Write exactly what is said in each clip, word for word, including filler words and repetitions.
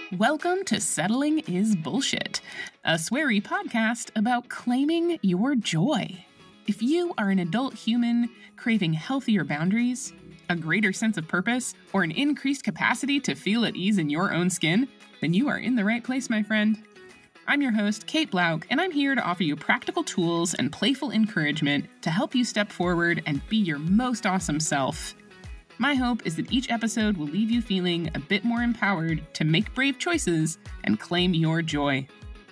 Welcome to Settling is Bullshit, a sweary podcast about claiming your joy. If you are an adult human craving healthier boundaries, a greater sense of purpose, or an increased capacity to feel at ease in your own skin, then you are in the right place, my friend. I'm your host, Kate Blauk, and I'm here to offer you practical tools and playful encouragement to help you step forward and be your most awesome self. My hope is that each episode will leave you feeling a bit more empowered to make brave choices and claim your joy.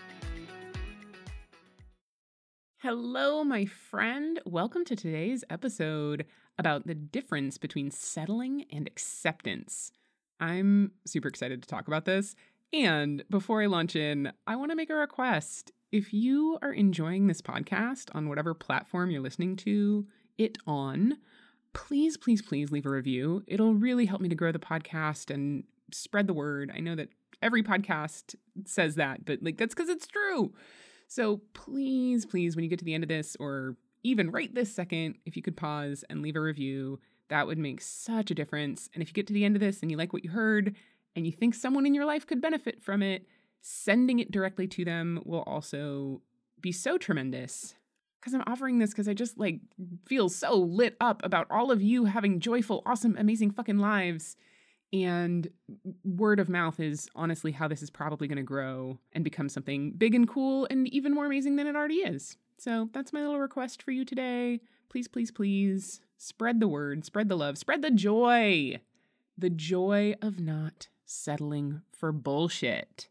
Hello, my friend. Welcome to today's episode about the difference between settling and acceptance. I'm super excited to talk about this. And before I launch in, I want to make a request. If you are enjoying this podcast on whatever platform you're listening to it on, please, please, please leave a review. It'll really help me to grow the podcast and spread the word. I know that every podcast says that, but like that's because it's true. So please, please, when you get to the end of this, or even right this second, if you could pause and leave a review, that would make such a difference. And if you get to the end of this and you like what you heard and you think someone in your life could benefit from it, sending it directly to them will also be so tremendous. Because I'm offering this because I just like feel so lit up about all of you having joyful, awesome, amazing fucking lives. And word of mouth is honestly how this is probably going to grow and become something big and cool and even more amazing than it already is. So that's my little request for you today. Please, please, please spread the word, spread the love, spread the joy. The joy of not settling for bullshit.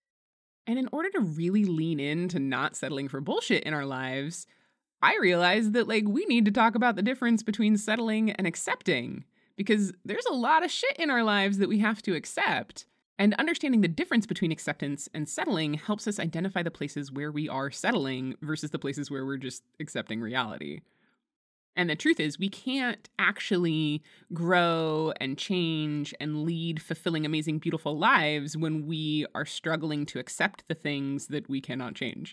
And in order to really lean into not settling for bullshit in our lives, I realized that like we need to talk about the difference between settling and accepting, because there's a lot of shit in our lives that we have to accept. And understanding the difference between acceptance and settling helps us identify the places where we are settling versus the places where we're just accepting reality. And the truth is, we can't actually grow and change and lead fulfilling, amazing, beautiful lives when we are struggling to accept the things that we cannot change.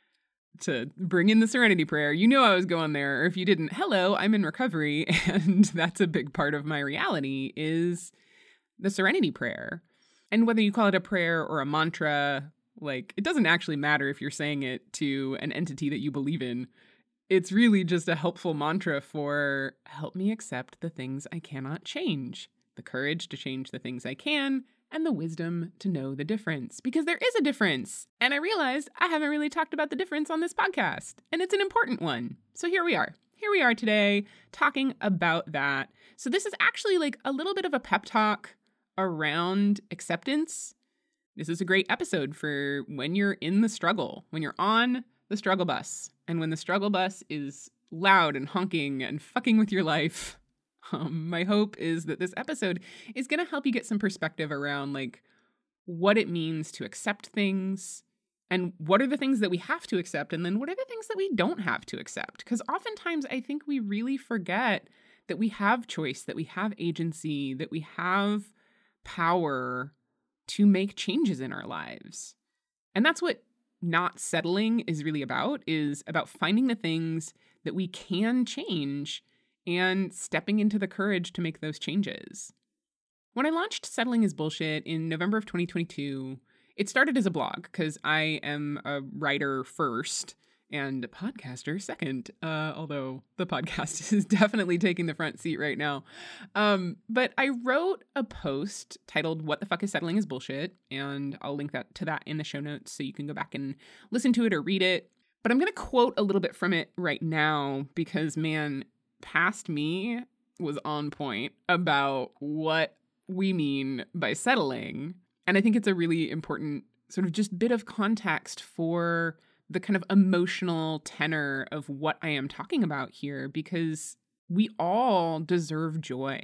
To bring in the Serenity Prayer, you know I was going there. Or if you didn't, hello, I'm in recovery, and that's a big part of my reality is the Serenity Prayer. And whether you call it a prayer or a mantra, like, it doesn't actually matter if you're saying it to an entity that you believe in. It's really just a helpful mantra for help me accept the things I cannot change, the courage to change the things I can, and the wisdom to know the difference. Because there is a difference. And I realized I haven't really talked about the difference on this podcast. And it's an important one. So here we are. Here we are today talking about that. So this is actually like a little bit of a pep talk around acceptance. This is a great episode for when you're in the struggle, when you're on the struggle bus. And when the struggle bus is loud and honking and fucking with your life, um, my hope is that this episode is going to help you get some perspective around like what it means to accept things and what are the things that we have to accept and then what are the things that we don't have to accept. Because oftentimes I think we really forget that we have choice, that we have agency, that we have power to make changes in our lives. And that's what not settling is really about, is about finding the things that we can change and stepping into the courage to make those changes. When I launched Settling is Bullshit in November of twenty twenty-two, it started as a blog because I am a writer first and a podcaster second, uh, although the podcast is definitely taking the front seat right now. Um, but I wrote a post titled What the Fuck is Settling is Bullshit, and I'll link that to that in the show notes so you can go back and listen to it or read it. But I'm going to quote a little bit from it right now because, man, past me was on point about what we mean by settling. And I think it's a really important sort of just bit of context for the kind of emotional tenor of what I am talking about here, because we all deserve joy.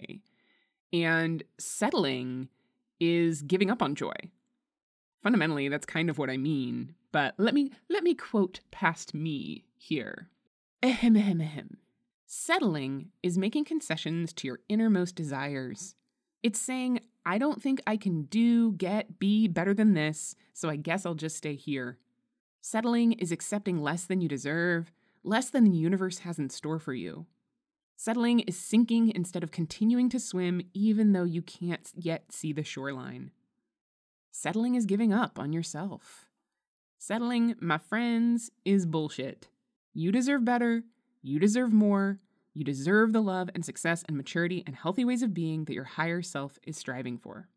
And settling is giving up on joy. Fundamentally, that's kind of what I mean. But let me let me quote past me here. Ahem, ahem, ahem. Settling is making concessions to your innermost desires. It's saying, I don't think I can do, get, be better than this, so I guess I'll just stay here. Settling is accepting less than you deserve, less than the universe has in store for you. Settling is sinking instead of continuing to swim even though you can't yet see the shoreline. Settling is giving up on yourself. Settling, my friends, is bullshit. You deserve better. You deserve more. You deserve the love and success and maturity and healthy ways of being that your higher self is striving for.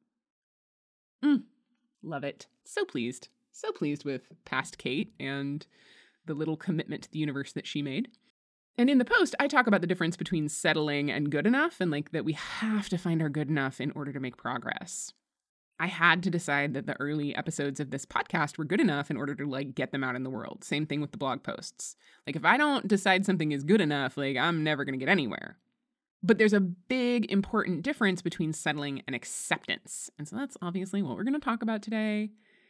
Mm, love it. So pleased. So pleased with past Kate and the little commitment to the universe that she made. And in the post, I talk about the difference between settling and good enough, and like that we have to find our good enough in order to make progress. I had to decide that the early episodes of this podcast were good enough in order to like get them out in the world. Same thing with the blog posts. Like if I don't decide something is good enough, like I'm never going to get anywhere. But there's a big important difference between settling and acceptance. And so that's obviously what we're going to talk about today.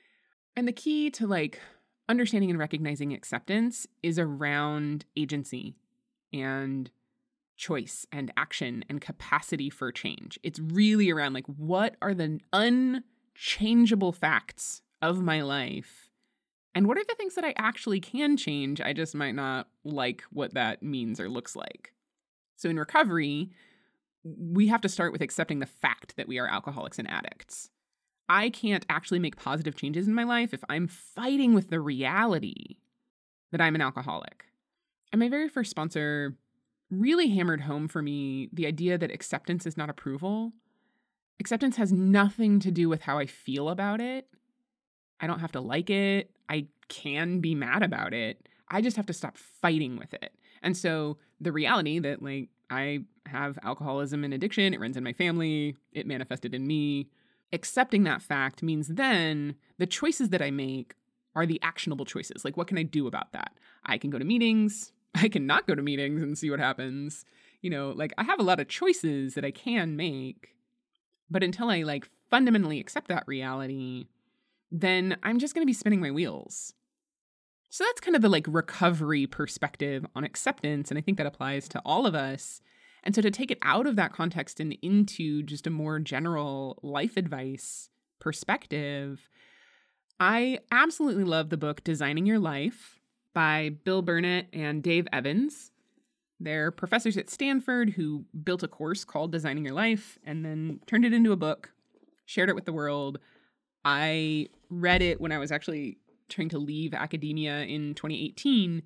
And the key to like understanding and recognizing acceptance is around agency and choice and action and capacity for change. It's really around like, what are the unchangeable facts of my life? And what are the things that I actually can change? I just might not like what that means or looks like. So in recovery, we have to start with accepting the fact that we are alcoholics and addicts. I can't actually make positive changes in my life if I'm fighting with the reality that I'm an alcoholic. And my very first sponsor really hammered home for me the idea that acceptance is not approval. Acceptance has nothing to do with how I feel about it. I don't have to like it. I can be mad about it. I just have to stop fighting with it. And so the reality that like I have alcoholism and addiction, it runs in my family, it manifested in me. Accepting that fact means then the choices that I make are the actionable choices. Like, what can I do about that? I can go to meetings. I can not go to meetings and see what happens. You know, like I have a lot of choices that I can make, but until I like fundamentally accept that reality, then I'm just going to be spinning my wheels. So that's kind of the like recovery perspective on acceptance. And I think that applies to all of us. And so to take it out of that context and into just a more general life advice perspective, I absolutely love the book Designing Your Life by Bill Burnett and Dave Evans. They're professors at Stanford who built a course called Designing Your Life and then turned it into a book, shared it with the world. I read it when I was actually trying to leave academia in twenty eighteen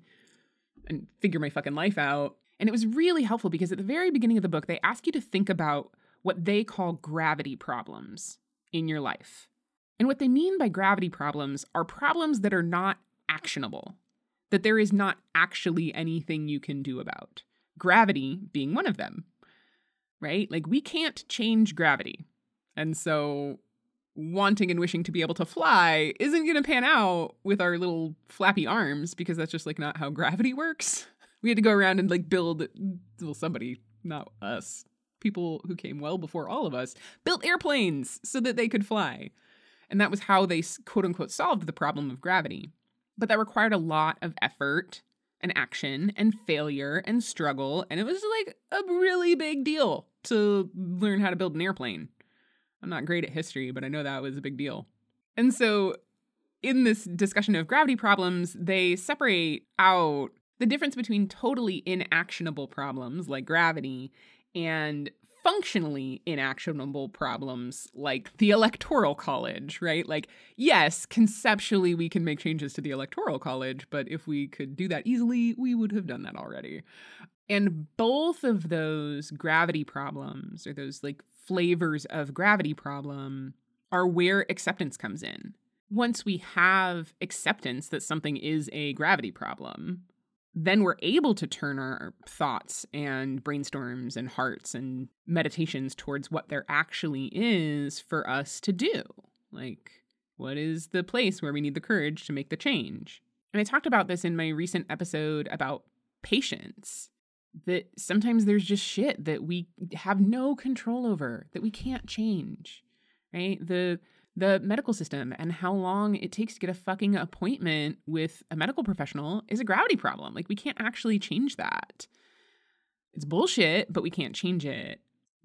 and figure my fucking life out. And it was really helpful because at the very beginning of the book, they ask you to think about what they call gravity problems in your life. And what they mean by gravity problems are problems that are not actionable, that there is not actually anything you can do about. Gravity being one of them, right? Like we can't change gravity. And so wanting and wishing to be able to fly isn't going to pan out with our little flappy arms because that's just like not how gravity works. We had to go around and like build, well, somebody, not us, people who came well before all of us, built airplanes so that they could fly. And that was how they quote unquote solved the problem of gravity. But that required a lot of effort and action and failure and struggle. And it was like a really big deal to learn how to build an airplane. I'm not great at history, but I know that was a big deal. And so in this discussion of gravity problems, they separate out the difference between totally inactionable problems like gravity and functionally inactionable problems like the Electoral College, right? Like, yes, conceptually we can make changes to the Electoral College, but if we could do that easily, we would have done that already. And both of those gravity problems, or those like flavors of gravity problem, are where acceptance comes in. Once we have acceptance that something is a gravity problem, then we're able to turn our thoughts and brainstorms and hearts and meditations towards what there actually is for us to do. Like, what is the place where we need the courage to make the change? And I talked about this in my recent episode about patience, that sometimes there's just shit that we have no control over, that we can't change, right? The The medical system and how long it takes to get a fucking appointment with a medical professional is a gravity problem. Like, we can't actually change that. It's bullshit, but we can't change it.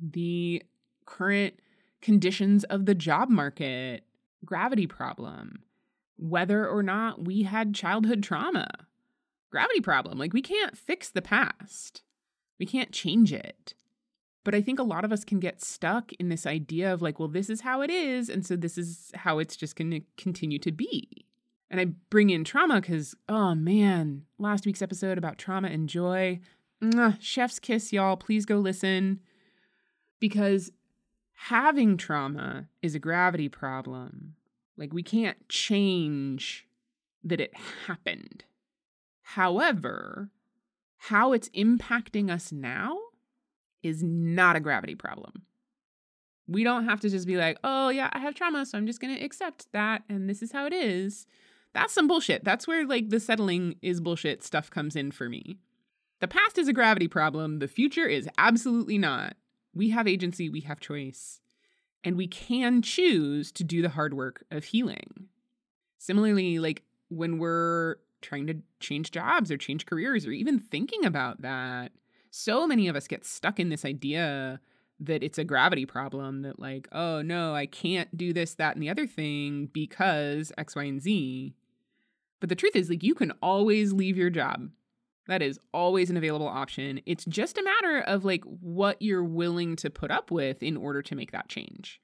The current conditions of the job market, gravity problem. Whether or not we had childhood trauma, gravity problem. Like, we can't fix the past. We can't change it. But I think a lot of us can get stuck in this idea of like, well, this is how it is. And so this is how it's just going to continue to be. And I bring in trauma because, oh man, last week's episode about trauma and joy. Mwah, chef's kiss, y'all. Please go listen. Because having trauma is a gravity problem. Like, we can't change that it happened. However, how it's impacting us now is not a gravity problem. We don't have to just be like, oh yeah, I have trauma, so I'm just going to accept that, and this is how it is. That's some bullshit. That's where like the settling is bullshit stuff comes in for me. The past is a gravity problem. The future is absolutely not. We have agency, we have choice, and we can choose to do the hard work of healing. Similarly, like when we're trying to change jobs or change careers or even thinking about that, so many of us get stuck in this idea that it's a gravity problem, that like, oh no, I can't do this, that, and the other thing because X, Y, and Z. But the truth is, like, you can always leave your job. That is always an available option. It's just a matter of like what you're willing to put up with in order to make that change.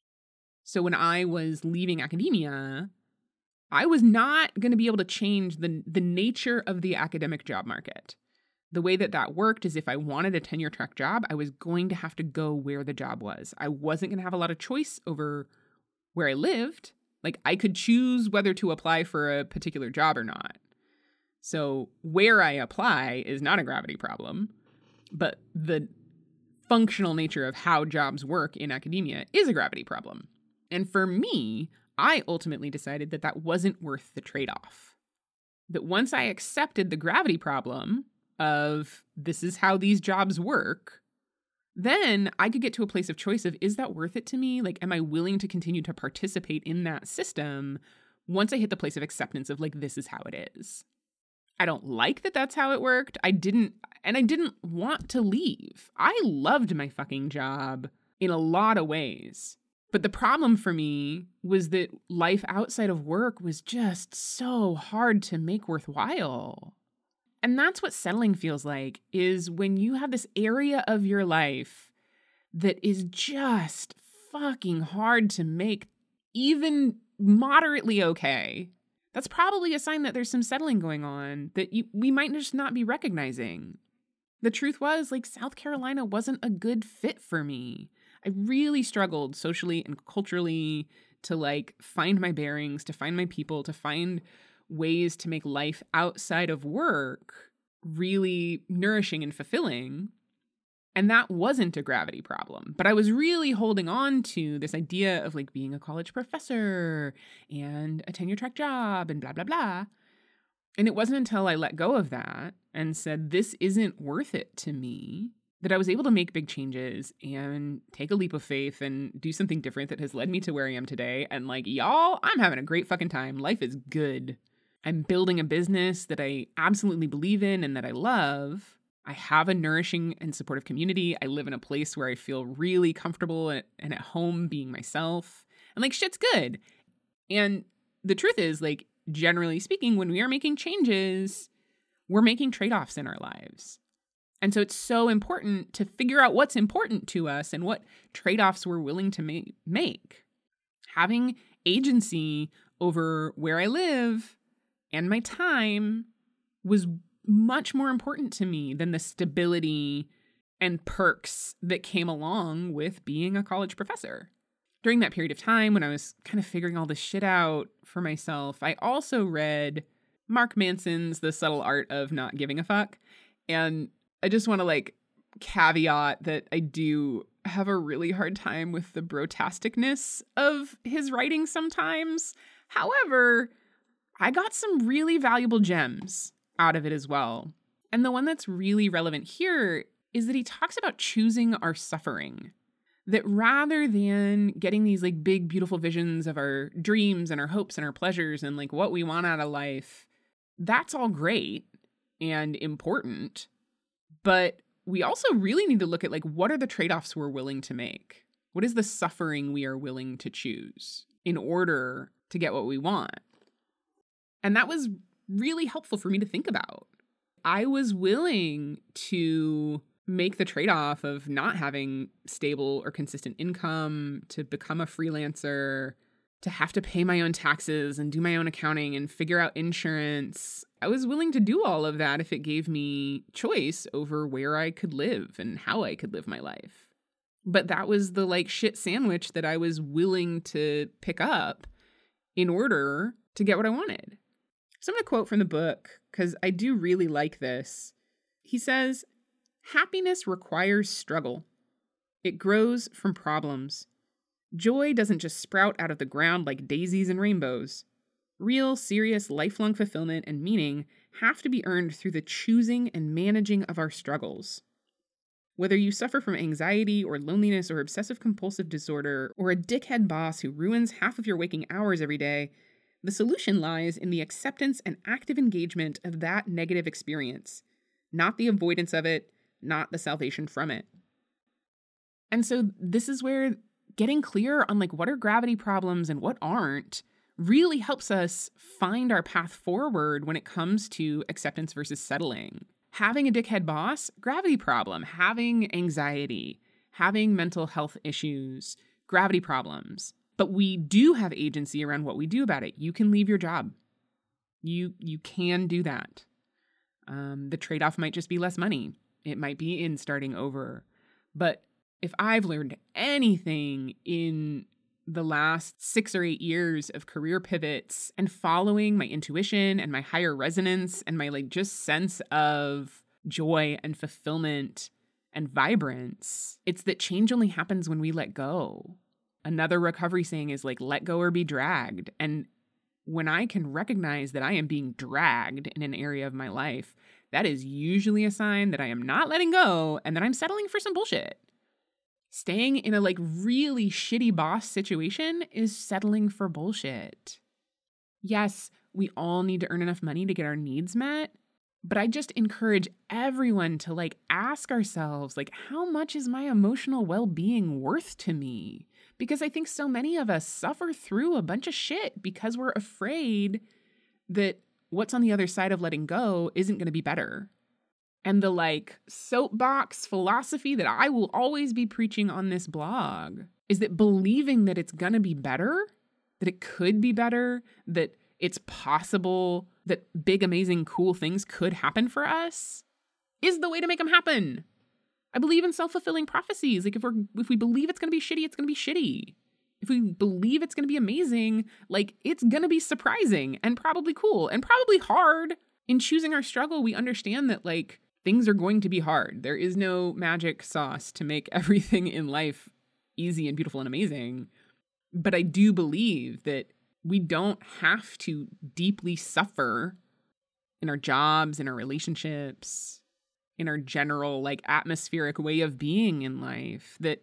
So when I was leaving academia, I was not going to be able to change the, the nature of the academic job market. The way that that worked is if I wanted a tenure track job, I was going to have to go where the job was. I wasn't going to have a lot of choice over where I lived. Like, I could choose whether to apply for a particular job or not. So where I apply is not a gravity problem, but the functional nature of how jobs work in academia is a gravity problem. And for me, I ultimately decided that that wasn't worth the trade-off. That once I accepted the gravity problem of this is how these jobs work, then I could get to a place of choice of, is that worth it to me? Like, am I willing to continue to participate in that system once I hit the place of acceptance of like, this is how it is? I don't like that that's how it worked. I didn't, and I didn't want to leave. I loved my fucking job in a lot of ways. But the problem for me was that life outside of work was just so hard to make worthwhile. And that's what settling feels like, is when you have this area of your life that is just fucking hard to make even moderately okay. That's probably a sign that there's some settling going on that you, we might just not be recognizing. The truth was, like, South Carolina wasn't a good fit for me. I really struggled socially and culturally to, like, find my bearings, to find my people, to find ways to make life outside of work really nourishing and fulfilling. And that wasn't a gravity problem. But I was really holding on to this idea of like being a college professor and a tenure track job and blah, blah, blah. And it wasn't until I let go of that and said, this isn't worth it to me, that I was able to make big changes and take a leap of faith and do something different that has led me to where I am today. And like, y'all, I'm having a great fucking time. Life is good. I'm building a business that I absolutely believe in and that I love. I have a nourishing and supportive community. I live in a place where I feel really comfortable and at home being myself. And like, shit's good. And the truth is, like, generally speaking, when we are making changes, we're making trade-offs in our lives. And so it's so important to figure out what's important to us and what trade-offs we're willing to ma- make. Having agency over where I live and my time was much more important to me than the stability and perks that came along with being a college professor. During that period of time when I was kind of figuring all this shit out for myself, I also read Mark Manson's The Subtle Art of Not Giving a Fuck. And I just want to like caveat that I do have a really hard time with the brotasticness of his writing sometimes. However, I got some really valuable gems out of it as well. And the one that's really relevant here is that he talks about choosing our suffering. That rather than getting these like big, beautiful visions of our dreams and our hopes and our pleasures and like what we want out of life, that's all great and important. But we also really need to look at like, what are the trade-offs we're willing to make? What is the suffering we are willing to choose in order to get what we want? And that was really helpful for me to think about. I was willing to make the trade-off of not having stable or consistent income, to become a freelancer, to have to pay my own taxes and do my own accounting and figure out insurance. I was willing to do all of that if it gave me choice over where I could live and how I could live my life. But that was the like shit sandwich that I was willing to pick up in order to get what I wanted. So I'm going to quote from the book because I do really like this. He says, "Happiness requires struggle. It grows from problems. Joy doesn't just sprout out of the ground like daisies and rainbows. Real, serious, lifelong fulfillment and meaning have to be earned through the choosing and managing of our struggles. Whether you suffer from anxiety or loneliness or obsessive-compulsive disorder or a dickhead boss who ruins half of your waking hours every day, the solution lies in the acceptance and active engagement of that negative experience, not the avoidance of it, not the salvation from it." And so this is where getting clear on like what are gravity problems and what aren't really helps us find our path forward when it comes to acceptance versus settling. Having a dickhead boss, gravity problem. Having anxiety, having mental health issues, gravity problems. But we do have agency around what we do about it. You can leave your job. You you can do that. Um, the trade-off might just be less money. It might be in starting over. But if I've learned anything in the last six or eight years of career pivots and following my intuition and my higher resonance and my like just sense of joy and fulfillment and vibrance, it's that change only happens when we let go. Another recovery saying is like, let go or be dragged. And when I can recognize that I am being dragged in an area of my life, that is usually a sign that I am not letting go and that I'm settling for some bullshit. Staying in a like really shitty boss situation is settling for bullshit. Yes, we all need to earn enough money to get our needs met, but I just encourage everyone to like ask ourselves, like, how much is my emotional well-being worth to me? Because I think so many of us suffer through a bunch of shit because we're afraid that what's on the other side of letting go isn't going to be better. And the like soapbox philosophy that I will always be preaching on this blog is that believing that it's going to be better, that it could be better, that it's possible that big, amazing, cool things could happen for us is the way to make them happen. I believe in self-fulfilling prophecies. Like if we're, if we believe it's going to be shitty, it's going to be shitty. If we believe it's going to be amazing, like it's going to be surprising and probably cool and probably hard. In choosing our struggle, we understand that like things are going to be hard. There is no magic sauce to make everything in life easy and beautiful and amazing. But I do believe that we don't have to deeply suffer in our jobs, in our relationships, in our general like atmospheric way of being in life, that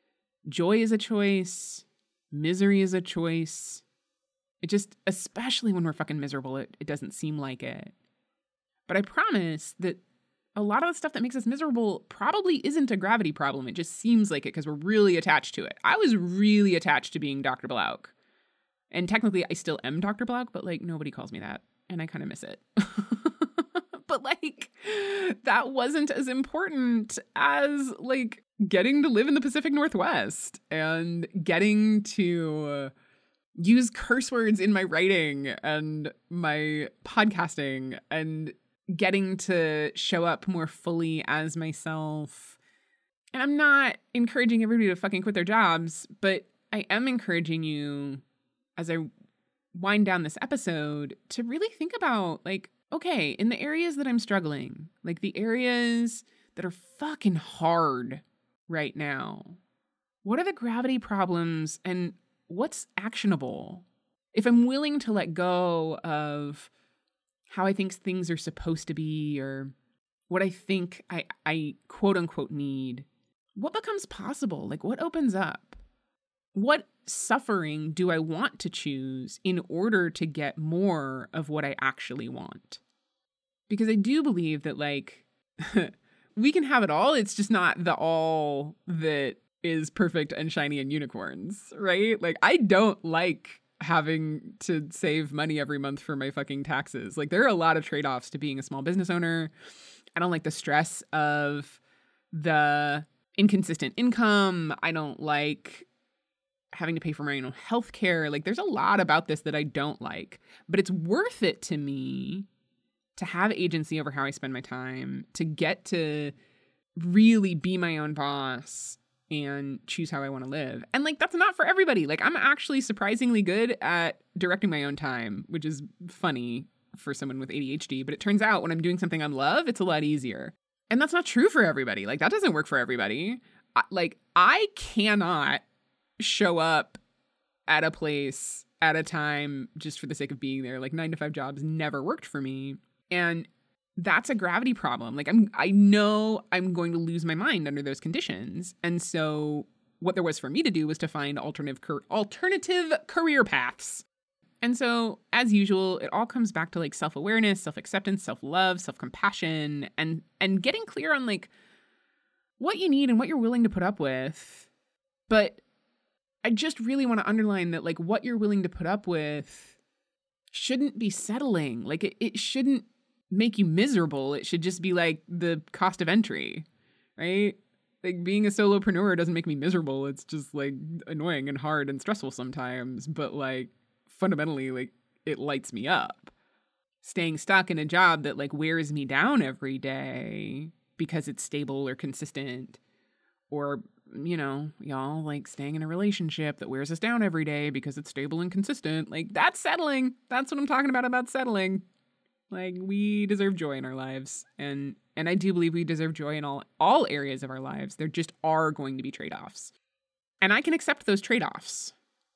joy is a choice, misery is a choice. It just, especially when we're fucking miserable, it, it doesn't seem like it. But I promise that a lot of the stuff that makes us miserable probably isn't a gravity problem. It just seems like it because we're really attached to it. I was really attached to being Doctor Blouck. And technically I still am Doctor Blouck, but like nobody calls me that. And I kind of miss it. But like that wasn't as important as like getting to live in the Pacific Northwest and getting to use curse words in my writing and my podcasting and getting to show up more fully as myself. And I'm not encouraging everybody to fucking quit their jobs, but I am encouraging you as I wind down this episode to really think about like, okay, in the areas that I'm struggling, like the areas that are fucking hard right now, what are the gravity problems and what's actionable? If I'm willing to let go of how I think things are supposed to be or what I think I, I quote unquote need, what becomes possible? Like what opens up? What suffering do I want to choose in order to get more of what I actually want? Because I do believe that like we can have it all. It's just not the all that is perfect and shiny and unicorns, right? Like I don't like having to save money every month for my fucking taxes. Like there are a lot of trade-offs to being a small business owner. I don't like the stress of the inconsistent income. I don't like having to pay for my own health care. Like, there's a lot about this that I don't like, but it's worth it to me to have agency over how I spend my time, to get to really be my own boss and choose how I want to live. And like, that's not for everybody. Like, I'm actually surprisingly good at directing my own time, which is funny for someone with A D H D, but it turns out when I'm doing something I love, it's a lot easier. And that's not true for everybody. Like, that doesn't work for everybody. I, like, I cannot show up at a place at a time just for the sake of being there. Like, nine to five jobs never worked for me. And that's a gravity problem. Like, I'm, I know I'm going to lose my mind under those conditions. And so what there was for me to do was to find alternative, alternative career paths. And so, as usual, it all comes back to like self-awareness, self-acceptance, self-love, self-compassion, and and getting clear on like what you need and what you're willing to put up with. But I just really want to underline that like what you're willing to put up with shouldn't be settling. Like it, it shouldn't make you miserable. It should just be like the cost of entry, right? Like, being a solopreneur doesn't make me miserable. It's just like annoying and hard and stressful sometimes. But like, fundamentally, like, it lights me up. Staying stuck in a job that like wears me down every day because it's stable or consistent, or, you know, y'all, like staying in a relationship that wears us down every day because it's stable and consistent, like, that's settling. That's what I'm talking about about settling. Like, we deserve joy in our lives, and and I do believe we deserve joy in all all areas of our lives. There just are going to be trade-offs, and I can accept those trade-offs.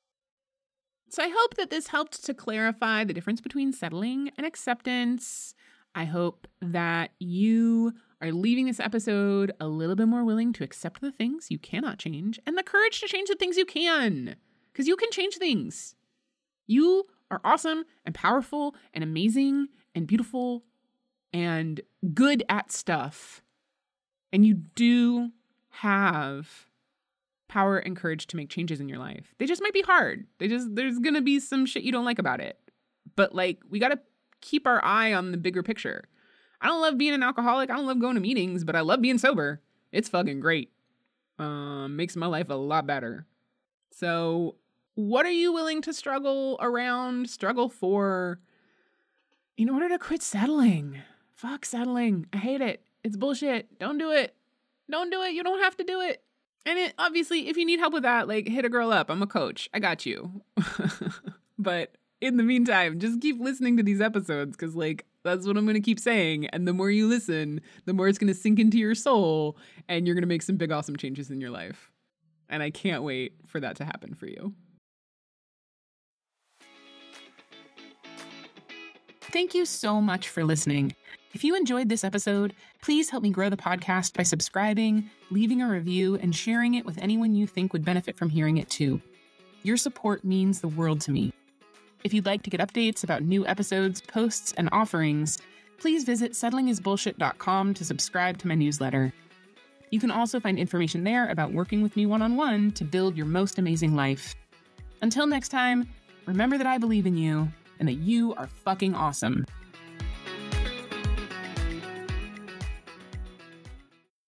So I hope that this helped to clarify the difference between settling and acceptance. I hope that you are leaving this episode a little bit more willing to accept the things you cannot change and the courage to change the things you can. Because you can change things. You are awesome and powerful and amazing and beautiful and good at stuff. And you do have power and courage to make changes in your life. They just might be hard. They just, there's going to be some shit you don't like about it. But like, we got to keep our eye on the bigger picture. I don't love being an alcoholic. I don't love going to meetings, but I love being sober. It's fucking great. Um, makes my life a lot better. So what are you willing to struggle around, struggle for in order to quit settling? Fuck settling. I hate it. It's bullshit. Don't do it. Don't do it. You don't have to do it. And it, obviously, if you need help with that, like, hit a girl up. I'm a coach. I got you. But in the meantime, just keep listening to these episodes, because, like, that's what I'm going to keep saying. And the more you listen, the more it's going to sink into your soul, and you're going to make some big, awesome changes in your life. And I can't wait for that to happen for you. Thank you so much for listening. If you enjoyed this episode, please help me grow the podcast by subscribing, leaving a review, and sharing it with anyone you think would benefit from hearing it too. Your support means the world to me. If you'd like to get updates about new episodes, posts, and offerings, please visit settling is bullshit dot com to subscribe to my newsletter. You can also find information there about working with me one-on-one to build your most amazing life. Until next time, remember that I believe in you and that you are fucking awesome.